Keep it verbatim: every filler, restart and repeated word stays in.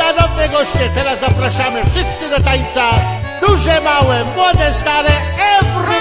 Szanowne goście, teraz zapraszamy wszyscy do tańca. Duże, małe, młode, stare, every